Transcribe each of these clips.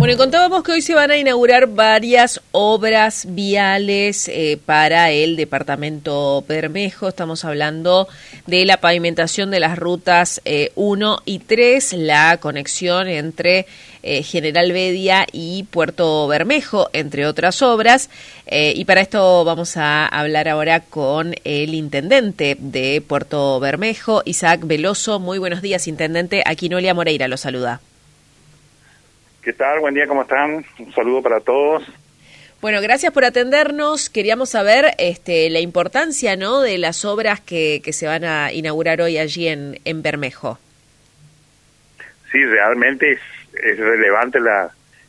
Bueno, y contábamos que hoy se van a inaugurar varias obras viales para el departamento Bermejo. Estamos hablando de la pavimentación de las rutas 1 y 3, la conexión entre General Bedia y Puerto Bermejo, entre otras obras. Y para esto vamos a hablar ahora con el intendente de Puerto Bermejo, Isaac Veloso. Muy buenos días, intendente. Aquí Noelia Moreira lo saluda. ¿Qué tal? Buen día, ¿cómo están? Un saludo para todos. Bueno, gracias por atendernos. Queríamos saber la importancia, ¿no?, de las obras que se van a inaugurar hoy allí en Bermejo. Sí, realmente es relevante las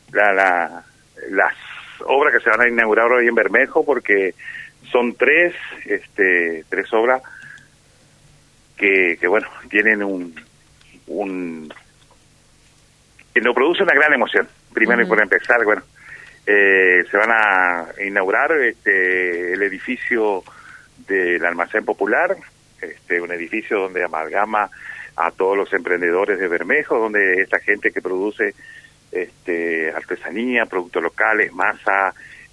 obras que se van a inaugurar hoy en Bermejo, porque son tres obras que bueno, tienen que nos produce una gran emoción. Primero, y por empezar, bueno, se van a inaugurar el edificio del Almacén Popular, un edificio donde amalgama a todos los emprendedores de Bermejo, donde esta gente que produce artesanía, productos locales, masa,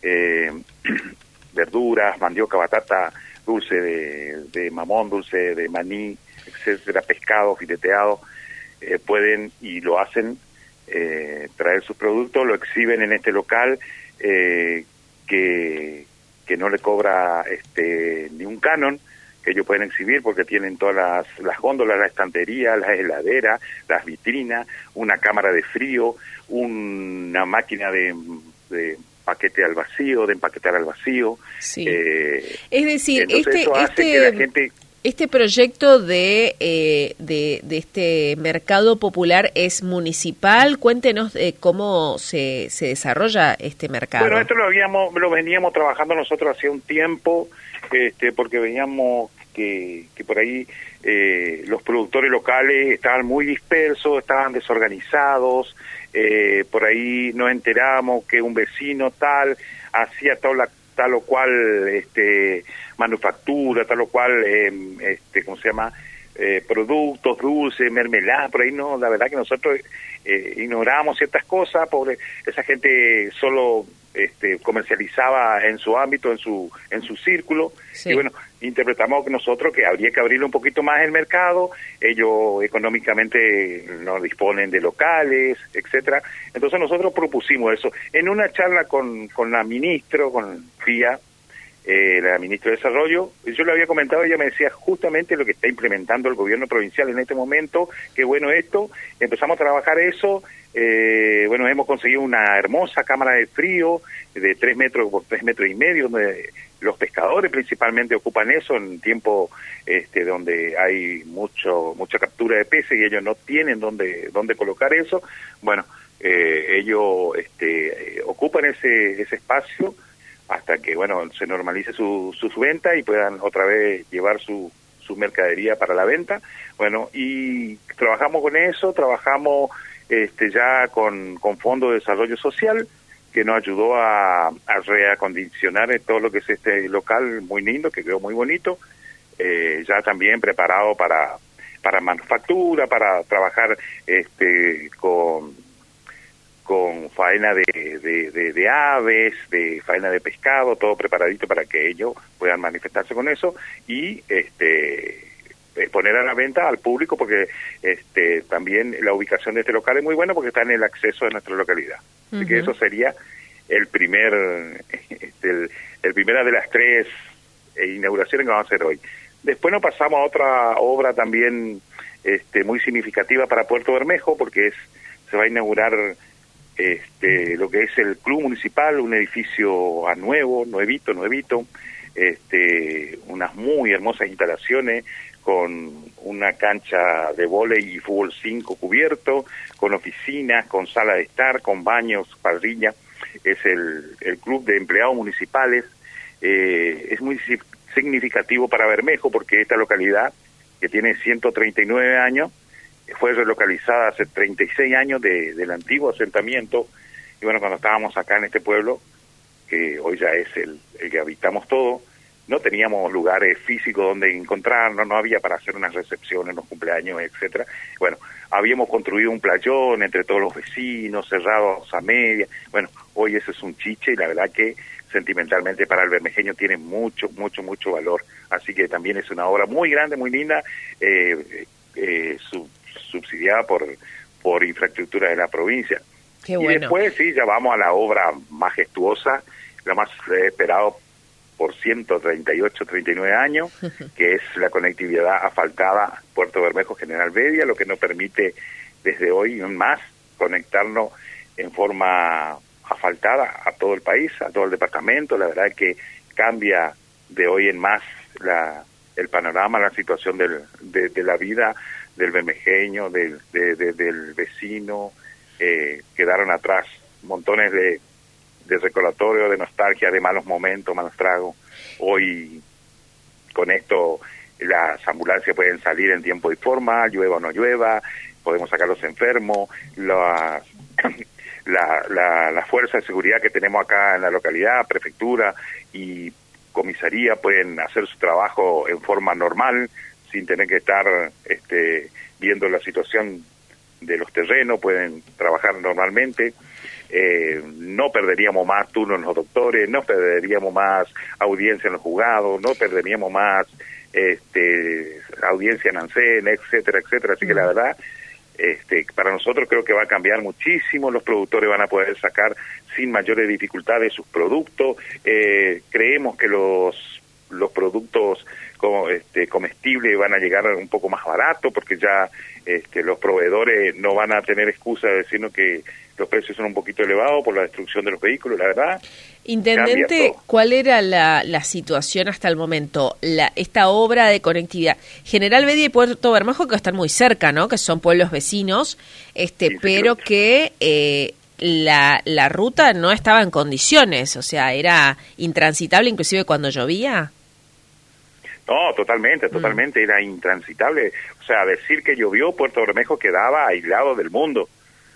verduras, mandioca, batata, dulce de mamón, dulce de maní, etcétera, pescado, fileteado, pueden y lo hacen traer sus productos, lo exhiben en este local que no le cobra ni un canon, que ellos pueden exhibir porque tienen todas las góndolas, la estantería, las heladeras, las vitrinas, una cámara de frío, una máquina de paquete al vacío, de empaquetar al vacío. Sí. Es decir, eso hace que la gente... Este proyecto de este mercado popular es municipal. Cuéntenos cómo se desarrolla este mercado. Bueno, esto lo veníamos trabajando nosotros hace un tiempo, porque veíamos que por ahí los productores locales estaban muy dispersos, estaban desorganizados, por ahí nos enteramos que un vecino tal hacía tal o cual manufactura, tal o cual ¿cómo se llama? Productos, dulces, mermelada, por ahí no, la verdad que nosotros ignoramos ciertas cosas, pobre, esa gente solo comercializaba en su ámbito, en su círculo. Sí. Y bueno, interpretamos nosotros que habría que abrirle un poquito más el mercado. Ellos económicamente no disponen de locales, etcétera. Entonces nosotros propusimos eso en una charla con la ministra, con Fía, la ministra de Desarrollo. Yo le había comentado, ella me decía justamente lo que está implementando el gobierno provincial en este momento, que bueno esto, empezamos a trabajar eso. Bueno, hemos conseguido una hermosa cámara de frío de 3 metros por 3 metros y medio, donde los pescadores principalmente ocupan eso en tiempo donde hay mucha captura de peces y ellos no tienen dónde colocar eso. Bueno, ellos ocupan ese espacio hasta que bueno se normalice su venta y puedan otra vez llevar su mercadería para la venta. Bueno, y trabajamos con eso, trabajamos ya con Fondo de Desarrollo Social, que nos ayudó a reacondicionar todo lo que es este local muy lindo, que quedó muy bonito, ya también preparado para manufactura, para trabajar con faena de aves, de faena de pescado, todo preparadito para que ellos puedan manifestarse con eso y poner a la venta al público, porque también la ubicación de este local es muy buena porque está en el acceso de nuestra localidad. Así que eso sería el primera de las 3 inauguraciones que vamos a hacer hoy. Después nos pasamos a otra obra también muy significativa para Puerto Bermejo, porque se va a inaugurar lo que es el club municipal, un edificio nuevito, unas muy hermosas instalaciones con una cancha de vóley y fútbol 5 cubierto, con oficinas, con sala de estar, con baños, parrilla. Es el club de empleados municipales. Es muy significativo para Bermejo porque esta localidad, que tiene 139 años, fue relocalizada hace 36 años del antiguo asentamiento. Y bueno, cuando estábamos acá en este pueblo, que hoy ya es el que habitamos todo, no teníamos lugares físicos donde encontrarnos, no había para hacer unas recepciones, unos cumpleaños, etcétera. Bueno, habíamos construido un playón entre todos los vecinos, cerrados a media. Bueno, hoy ese es un chiche y la verdad que sentimentalmente para el bermejeño tiene mucho valor. Así que también es una obra muy grande, muy linda, subsidiada por infraestructura de la provincia. Qué bueno. Y después sí, ya vamos a la obra majestuosa, la más esperado por 138, 39 años, que es la conectividad asfaltada Puerto Bermejo General Bedia, lo que nos permite desde hoy en más conectarnos en forma asfaltada a todo el país, a todo el departamento. La verdad es que cambia de hoy en más el panorama, la situación de la vida del bermejeño, del vecino. Quedaron atrás montones de recordatorio, de nostalgia, de malos momentos, malos tragos. Hoy, con esto, las ambulancias pueden salir en tiempo y forma, llueva o no llueva, podemos sacar los enfermos, la fuerza de seguridad que tenemos acá en la localidad, prefectura y comisaría pueden hacer su trabajo en forma normal, sin tener que estar viendo la situación de los terrenos, pueden trabajar normalmente. No perderíamos más turnos en los doctores, no perderíamos más audiencia en los juzgados, no perderíamos más audiencia en ANSEN, etcétera, etcétera. Así que la verdad, para nosotros creo que va a cambiar muchísimo, los productores van a poder sacar sin mayores dificultades sus productos. Creemos que los productos comestibles van a llegar un poco más barato, porque ya los proveedores no van a tener excusa de decirnos que los precios son un poquito elevados por la destrucción de los vehículos. La verdad, Intendente, ¿cuál era la situación hasta el momento? Esta obra de conectividad, General Bedia y Puerto Bermejo, que están muy cerca, ¿no? Que son pueblos vecinos, pero que la ruta no estaba en condiciones, o sea, era intransitable inclusive cuando llovía. No, totalmente, era intransitable. O sea, decir que llovió, Puerto Bermejo quedaba aislado del mundo.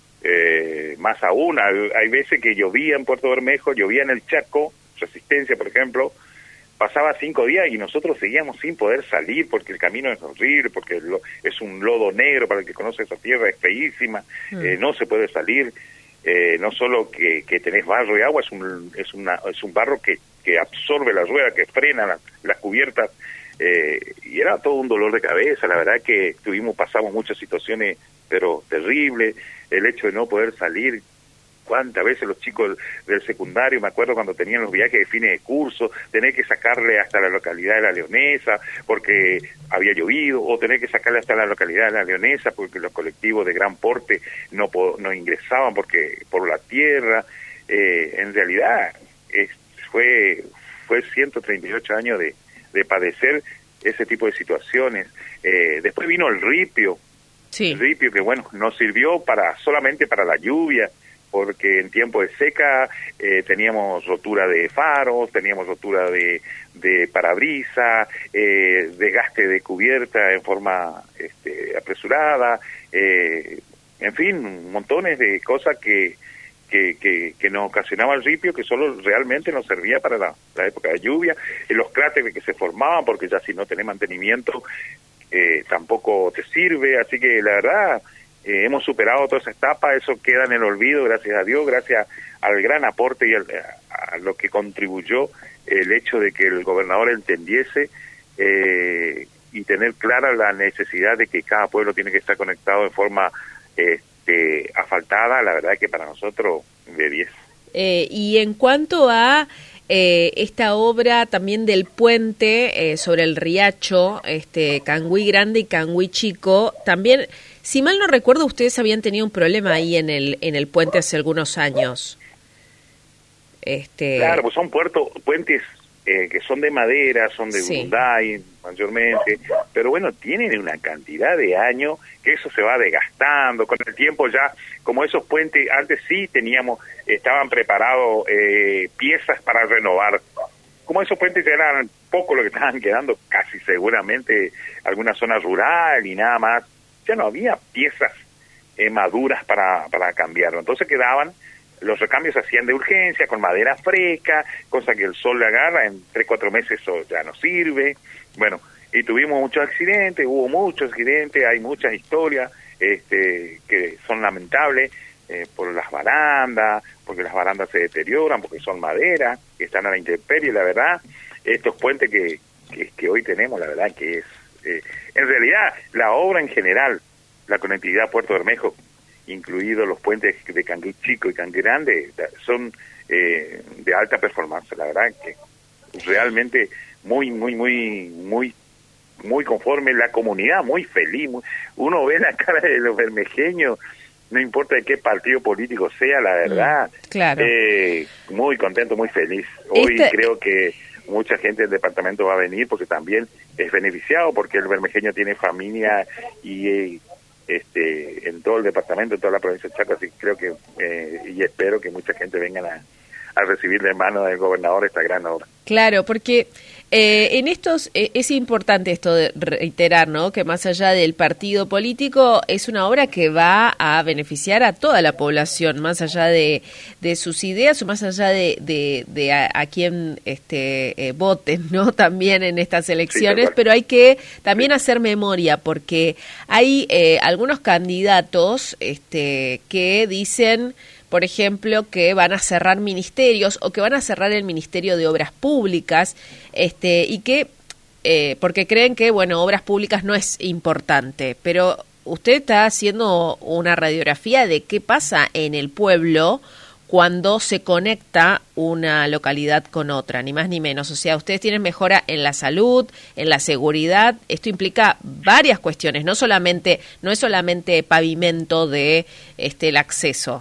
Más aún, hay veces que llovía en Puerto Bermejo, llovía en el Chaco, Resistencia, por ejemplo, pasaba 5 días y nosotros seguíamos sin poder salir porque el camino es horrible, porque es un lodo negro, para el que conoce esa tierra, es feísima, no se puede salir. No solo que tenés barro y agua, es un barro que absorbe la rueda, que frena las cubiertas, y era todo un dolor de cabeza. La verdad que pasamos muchas situaciones pero terribles, el hecho de no poder salir. Cuántas veces los chicos del secundario, me acuerdo cuando tenían los viajes de fines de curso, tener que sacarle hasta la localidad de La Leonesa porque había llovido, o tener que sacarle hasta la localidad de La Leonesa porque los colectivos de gran porte no ingresaban por la tierra. En realidad fue 138 años de padecer ese tipo de situaciones. Después vino el ripio. Sí. El ripio que nos sirvió solamente para la lluvia, porque en tiempo de seca teníamos rotura de faros, teníamos rotura de parabrisas, desgaste de cubierta en forma apresurada, en fin, montones de cosas que nos ocasionaba el ripio, que solo realmente nos servía para la época de lluvia, los cráteres que se formaban, porque ya si no tenés mantenimiento tampoco te sirve. Así que la verdad, hemos superado toda esa etapa, eso queda en el olvido, gracias a Dios, gracias al gran aporte y a lo que contribuyó el hecho de que el gobernador entendiese y tener clara la necesidad de que cada pueblo tiene que estar conectado de forma asfaltada. La verdad que para nosotros de 10. Y en cuanto a esta obra también del puente sobre el riacho, Cangüí Grande y Cangüí Chico, también, si mal no recuerdo, ustedes habían tenido un problema ahí en el puente hace algunos años. Claro, pues son puentes que son de madera, son de Hyundai mayormente, pero bueno, tienen una cantidad de años que eso se va desgastando. Con el tiempo ya, como esos puentes, antes sí estaban preparados piezas para renovar. Como esos puentes ya eran poco lo que estaban quedando, casi seguramente alguna zona rural y nada más, ya no había piezas maduras para cambiarlo. Entonces quedaban los recambios se hacían de urgencia, con madera fresca, cosa que el sol le agarra, en 3-4 meses eso ya no sirve. Bueno, y tuvimos muchos accidentes, hubo muchos accidentes, hay muchas historias que son lamentables por las barandas, porque las barandas se deterioran, porque son madera, que están a la intemperie, la verdad. Estos puentes que hoy tenemos, la verdad que es... en realidad, la obra en general, la conectividad Puerto Bermejo, incluidos los puentes de Canguil Chico y Canguil Grande, son de alta performance, la verdad que realmente muy conforme, la comunidad muy feliz, uno ve la cara de los bermejeños, no importa de qué partido político sea, la verdad, claro. Muy contento, muy feliz. Hoy creo que mucha gente del departamento va a venir porque también es beneficiado, porque el bermejeño tiene familia y en todo el departamento, en toda la provincia de Chaco, así creo que y espero que mucha gente vengan a recibir de mano del gobernador esta gran obra. Claro, porque en estos es importante esto de reiterar, ¿no? Que más allá del partido político es una obra que va a beneficiar a toda la población, más allá de sus ideas o más allá de a quién voten, ¿no? También en estas elecciones, sí, pero hay que también hacer memoria porque hay algunos candidatos que dicen, por ejemplo, que van a cerrar ministerios o que van a cerrar el Ministerio de Obras Públicas, y que porque creen que, bueno, obras públicas no es importante, pero usted está haciendo una radiografía de qué pasa en el pueblo cuando se conecta una localidad con otra, ni más ni menos. O sea, ustedes tienen mejora en la salud, en la seguridad. Esto implica varias cuestiones, no es solamente pavimento de el acceso.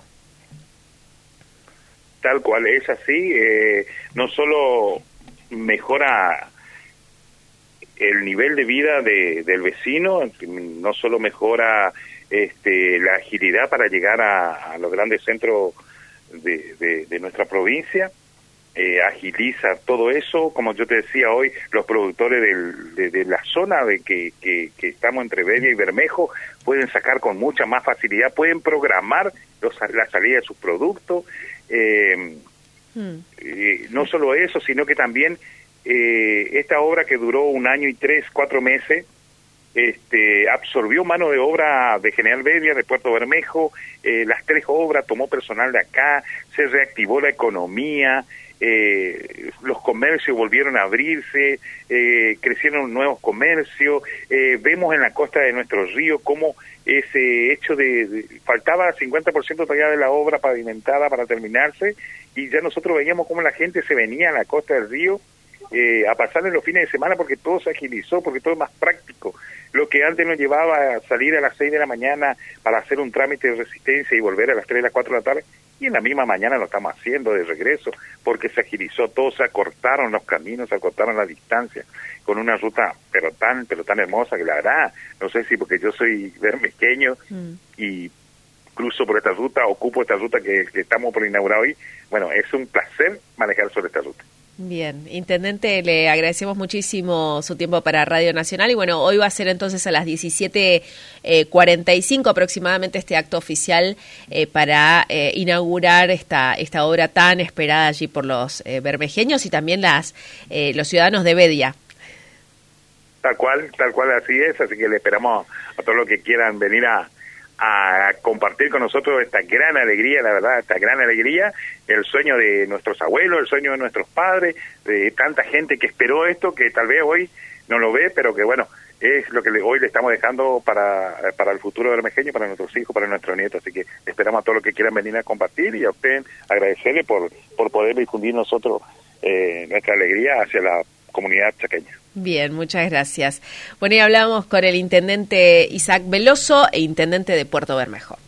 Tal cual, es así, no solo mejora el nivel de vida del vecino, no solo mejora la agilidad para llegar a los grandes centros de nuestra provincia, agiliza todo eso, como yo te decía hoy, los productores de la zona de que estamos entre Bedia y Bermejo pueden sacar con mucha más facilidad, pueden programar la salida de sus productos. No solo eso, sino que también esta obra que duró 1 año y 3-4 meses absorbió mano de obra de General Bedia, de Puerto Bermejo, las 3 obras, tomó personal de acá, se reactivó la economía, los comercios volvieron a abrirse, crecieron nuevos comercios, vemos en la costa de nuestro río cómo ese hecho faltaba 50% todavía de la obra pavimentada para terminarse, y ya nosotros veíamos cómo la gente se venía a la costa del río a pasar en los fines de semana porque todo se agilizó, porque todo es más práctico. Lo que antes nos llevaba a salir a las 6 de la mañana para hacer un trámite de resistencia y volver a las 3 de las 4 de la tarde, y en la misma mañana lo estamos haciendo de regreso, porque se agilizó todo, se acortaron los caminos, se acortaron las distancias, con una ruta pero tan hermosa que la verdad, no sé si porque yo soy bermejeño y cruzo por esta ruta, ocupo esta ruta que estamos por inaugurar hoy, bueno, es un placer manejar sobre esta ruta. Bien, Intendente, le agradecemos muchísimo su tiempo para Radio Nacional y bueno, hoy va a ser entonces a las 17:45 aproximadamente este acto oficial para inaugurar esta obra tan esperada allí por los bermejeños y también los ciudadanos de Bedia. Tal cual así es, así que le esperamos a todos los que quieran venir a compartir con nosotros esta gran alegría, la verdad, esta gran alegría, el sueño de nuestros abuelos, el sueño de nuestros padres, de tanta gente que esperó esto, que tal vez hoy no lo ve, pero que bueno, es lo que hoy le estamos dejando para el futuro bermejeño, para nuestros hijos, para nuestros nietos, así que esperamos a todos los que quieran venir a compartir y a usted agradecerle por poder difundir nosotros nuestra alegría hacia la comunidad chaqueña. Bien, muchas gracias. Bueno, y hablamos con el intendente Isaac Veloso, intendente de Puerto Bermejo.